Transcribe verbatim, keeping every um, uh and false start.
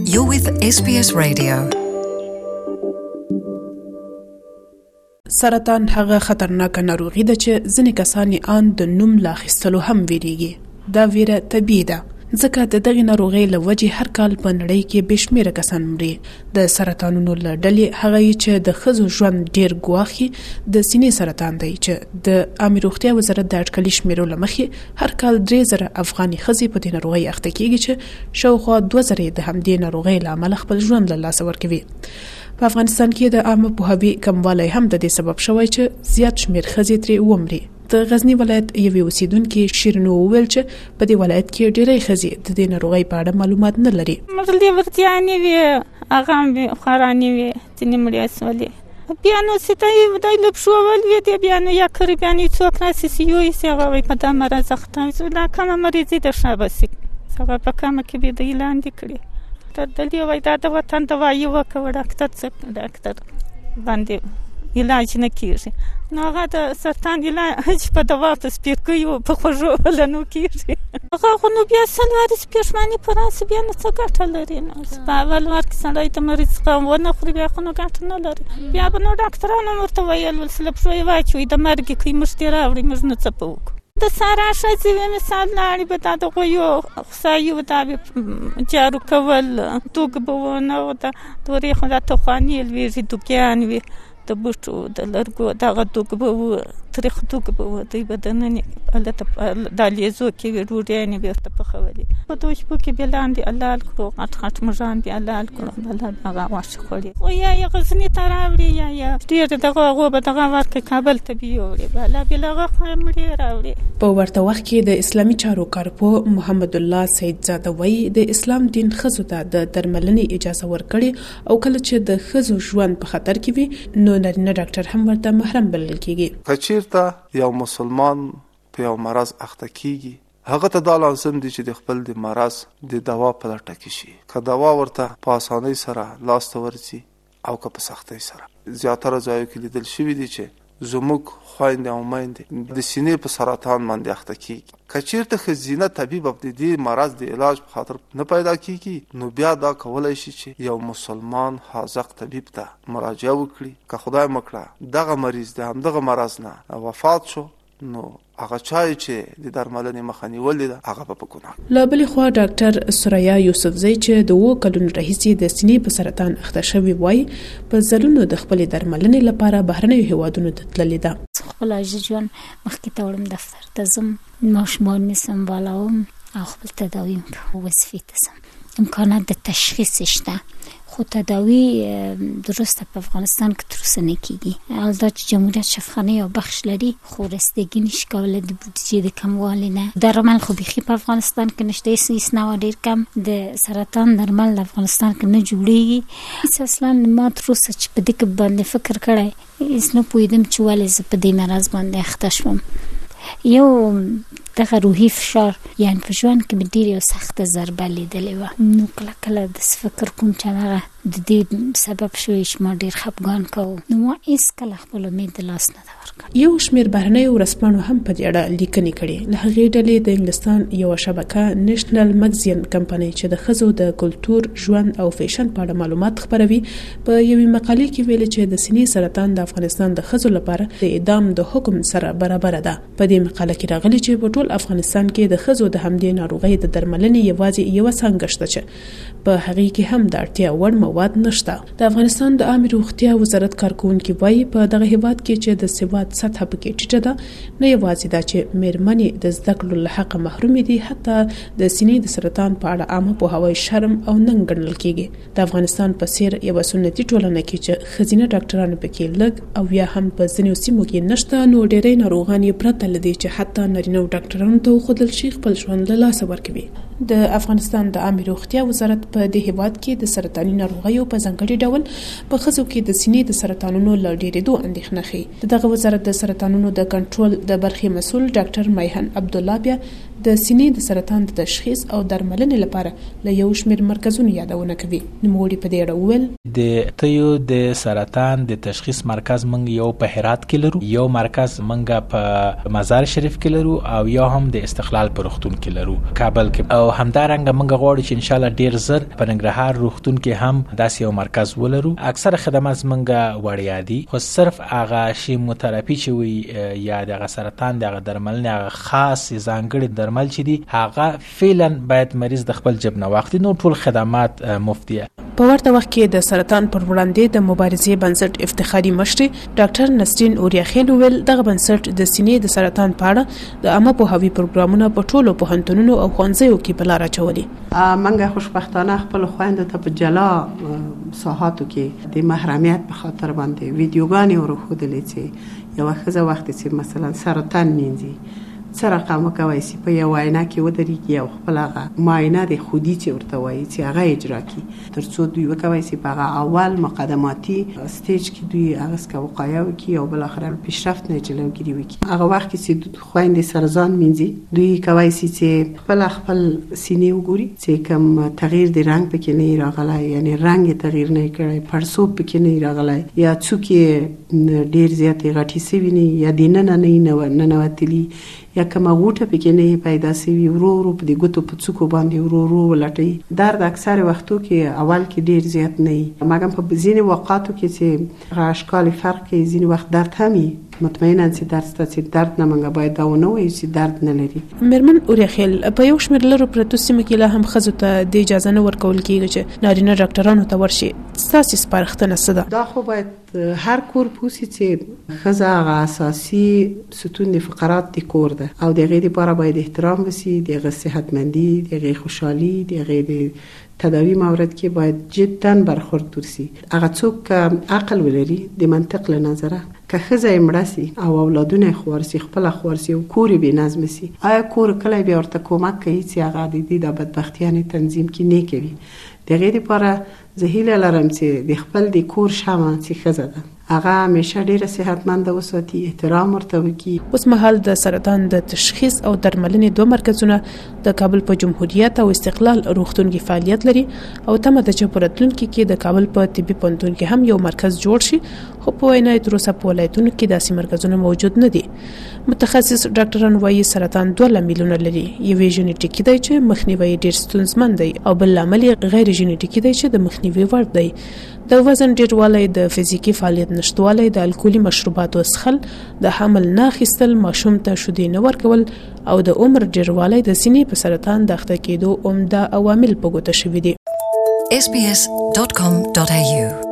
You're with S B S Radio. سرطان هغه خطرناک ناروغي ده چې ځینې کسان یې ان د نوم لا اخیستلو هم ویریږي. دا ویره طبیعي ده ځکه د دغې ناروغۍ له وجې هر کال په نړۍ کې بې شمېره کسان مري. د سرطانونو له ډلې هغه یې چې د ښځو ژوند ډېر ګواښي د سینې سرطان دی چې د عامې روغتیا وزارت د اټکلي شمېرو له مخې هر کال درې زره افغاني ښځې په دې ناروغۍ اخته کېږي چې شاوخوا دوه زره د همدې ناروغۍ له امله خپل ژوند له لاسه ورکوي. په افغانستان کې د عامه پوهاوي کموالی هم د دې سبب شوی چې زیات شمېر ښځې ترې ومري. د غزنی ولایت یوې اوسیدونکې شیرینو وویل چې په دې ولایت کې ډېری ښځې د دې ناروغۍ په اړه معلومات نه لري. مرلې ورتیانې وې هغه هم وې خورانې وې ځینې مړې سولې بیا نو سیدای ودای لب شو ول وې دې بیا نو یا کړی بیا نو څوک ناسي سیو یې هغه وې په دا مرز اخته زولا کومه مریضي د شابسي سبا په کومه کې به د اعلان کړي تر دلی وای دا د وطن دوايي وکړه ډاکټر څه ډاکټر باندې علاج نه کیږي نو هغه د سرطان علاج په دوا په سپیکیو په خوږو ولنو کیږي هغه خو نو بیا سنوار سپیشماني پراس بیا نه څه ګټه لري نو په اول ورک سړی ته مریض قوم ونه خوري بیا خو نو ګټه نه لري بیا به نو ډاکټرانو ورته ویل ولسله پښوی واچوي د مرګ کې مشتي راوړي موږ نه څه پوک د سارا شځې مثال لاري به دا د غویو خصایو دا جارو کول توګ به ونه او دا تورې خو دا توخانی لویږي دوکیان وي د بوټو د لرګو دغه توګ به و تاریخ توګ به و دوی بدننې الته د لیزو کې ډوډۍ نه بیرته پخولي په دوی کې بلاندې الله کړو غټ غټ مجان دی الله کړو الله هغه واشه خوري او یا یا غزنی تراوړي یا یا ډیر دغه غو به دغه ورکه کابل ته بیوړي بلا بلغه خمري راوړي. په ورته وخت کې د اسلامي چارو کارپو محمد الله سید زاده وایي د اسلام دین ښځو ته د درملنې اجازه ورکړي او کله چې د ښځو ژوند په خطر کې وي نو نارینه ډاکټر هم ورته محرم بلل کېږي. کچیرته یو مسلمان په یو مرض اخته کیږي هغه ته دا لازم دي چې د خپل د مرض د دوا په لټه کې شي که دوا ورته په اسانۍ سره لاس ته ورځي او که په سختۍ سره. زیاتره ځایو کې لیدل شوي دي چې زموږ خویندې او میندې د سینې په سرطان باندې اخته کیږي. که چیرته ښځینه طبیب د دې مرض د علاج په خاطر نه پیدا کیږي نو بیا دا کولی شي چې یو مسلمان حاذق طبیب ته مراجعه وکړي. که خدای مکړه دغه مریض د همدغه مرض نه وفات شو نو هغه چای چې د درملنې مخه نیولې ده هغه به په ګناه. له بلې خوا ډاکټر سوریا یوسفزۍ چې د اووه کلونو راهیسې د سینې په سرطان اخته شوې وایي په ځلونو د خپلې درملنې لپاره بهرنیو هیوادونو ته تللې ده. خپل ژوند مخکې ته وړم دفتر ته ځم ماشومان مې سمبالوم او خپل تداوی کوم وظیفې ته ځم. امکانات د تشخیص شته خو تداوی درسته په افغانستان کې تر اوسه نه کیږي. البته چې جمهوریت شفاخانه یو بخش لري خو رسیدګي نشي کولی د بودیجې د کموالي نه. درمل خو بیخي په افغانستان کې نشته هیڅ نه ډېر کم د سرطان درمل د افغانستان کې نه جوړیږي. اصلا ما تر اوسه چې په دې کې باندې فکر کړی هیڅ نه پوهېدم چې ولې زه په دې مرض باندې اخته شوم. یو دغه روحي فشار یعنې په ژوند کې مې ډېر یو سخته ضربه لیدلې وه نو کله کله داسې فکر کوم چې هغه د دې سبب شوی چې ما ډېر خفګان کوو نو ما هېڅکله خپل امید د لاس نه ده ورکړی. یو شمېر بهرنیو ورځپاڼو هم په دې اړه لیکنې کړې. له هغې ډلې د انګلستان یوه شبکه نیشنل مګزین کمپنۍ چې د ښځو د کلتور ژوند او فیشن په اړه معلومات خپروي په یوې مقالې کې ویلي چې د سینې سرطان د افغانستان د ښځو لپاره د اعدام د حکم سره برابره ده. په دې مقاله کې راغلي چې په ټول افغانستان کې د ښځو د همدې ناروغۍ د درملنې یوازې یوه څانګه شته چې په هغې کې هم د اړتیا وړ مواد نشته. د افغانستان د عامې روغتیا وزارت کارکوونکي وایي په دغه هیواد کې چې د سواد سطحه پکې ټیټه ده نه یوازې دا چې میرمنې د زده کړو له حقه محرومې دي حتی د سینې د سرطان په اړه عامه پوهاوی شرم او ننګ ګڼل کېږي. د افغانستان په څېر یوه سنتي ټولنه کې چې ښځینه ډاکټران پکې لږ او یا هم په ځینو سیمو کې نشته نو ډېری ناروغان یې پرته له دې چې حتی نارینه ډاکټرانو ته وښودل شي خپل ژوند له لاسه ورکوي. د افغانستان د عامې روغتیا وزارت په دې هیواد کې د سرطاني ناروغیو په ځانګړي ډول په ښځو کې د سینې د سرطانونو له ډېرېدو اندېښنه ښيي. د دغه وزارت د سرطانونو د کنټرول د برخې مسؤل ډاکټر میهن عبدالله بیا د سینې د سرطان د تشخیص او درملنې لپاره له یو شمېر مرکزونو یادونه کوي. نوموړي په دې اړه وویل د تیو د سرطان د تشخیص مرکز موږ یو په هرات کې لرو، یو مرکز موږ په مزار شریف کې لرو او یو هم د استقلال په روغتون کې لرو کابل کې، او همدارنګه موږ غواړو چې ان شاء الله ډیر زر په ننګرهار روغتون کې هم داسې یو مرکز ولرو. اکثر خدمات موږ وړیا دي، خو صرف هغه شیموتراپي چې وي یا د سرطان د درملنې هغه خاص ځانګړي درمل چې دي هغه فعلا باید مریض د خپل جیب نه واخلي، نو ټول خدمات مفتی. په ورته وخت کې د سرطان پر وړاندې د مبارزې بنسټ افتخاري مشر ډاکټر نسرین اوریاخیل ویل دغه بنسټ د سینې د سرطان په اړه د عامه پوهاوي پروګرامونه په ټولو پوهنتونونو او ښوونځیو کې په لار اچولي. منګه خوشبختانه خپل خويندو ته په جلا ساحاتو کې د محرمیت په خاطر باندې ویډیوګانې ورخودلې چې یو ښځه وخت چې مثلا سرطان نینځي څه رقم وکوي چې په یو وینا کې ودرېږي او خپل هغه معاینه د خودي چې ورته وایي چې هغه اجرا کړي تر څو دوی وکوي چې په هغه اول مقدماتي سټیج کې دوی هغه څه وقایه وکړي او بل اخر پیشرفت نه جلوګیری وکړي. هغه وخت کې چې خويندې سرطان مینځي دوی کوي چې خپل خپل سینې وګوري چې کوم تغییر د رنگ پکې نه راغلی، یعنی رنگ تغییر نه کړی، پړسوب پکې نه راغلی، یا څوک ډیر زیات غټي سوي نه یا دینه نه نه نه نوتلی یا کومه غوټه پکې نه پیدا سوي ورو ورو په دې ګوتو په څوکو باندې ورو ورو ولټي. درد اکثر وختو کې اول کې ډیر زیات نه وي، مګر په ځینې وقاتو کې چې اشکال فرق کې ځینې وخت درد هم مطمئنا چې درد ستاسو درد نه منګه باید دا ونه وي چې درد نه لري. مرمن اوریاخیل په یو شمېر لرو پرتو سیمو کې لا هم خزو ته د اجازه نه ورکول کیږي چې نارینه ډاکټرانو ته ورشي. تاسو سپارښتنه څه ده؟ دا خو باید هر کور پوسی چې خزه هغه اساسي ستون د فقرات د کور ده او دغه لپاره باید احترام وسی، دغه صحتمندي، دغه خوشحالي، دغه تداوی مورد کې باید جدا برخورد ورسي. هغه څوک عقل ولري د منطق له نظره که خزه امړسي او اولادونه خورسي خپل خورسي او کور به نظم سي، آیا کور کله به ورته کومک کوي چې هغه د دې د بدبختیانه تنظیم کې نه کوي. دغه لپاره زهیله لرم چې د خپل د کور شمه چې خزه ده هغه همیشه ډیره صحتمند وساتي، احترام ورته وکړي. اوس مهال د سرطان د تشخیص او درملنې دوه مرکزونه د کابل په جمهوریت او استقلال روغتون کې فعالیت لري او تمه ده چې په راتلونکي کې د کابل په طبي پوهنتون کې هم یو مرکز جوړ شي، خو په وینا تر اوسه په ولایتونو کې داسې مرکزونه موجود نه دي. متخصص ډاکټران وايي سرطان دوه لاملونه لري، یو ژنټیکي دی چې مخنیوي ډیر ستونزمن دی او بل لامل غیر ژنټیکي دی چې د مخنیوي وړ دی. د وزن ډیروالی، د فزیکی فعالیت نشټوالی، د الکولي مشروباتو څښل، د حمل نه اخیستل، ماشوم ته شیدې نه ورکول او د عمر ډیروالی د سینې په سرطان د اخته کېدو عمده عوامل په ګوته شوي دي. اس بي اس دوت کام دوت اي یو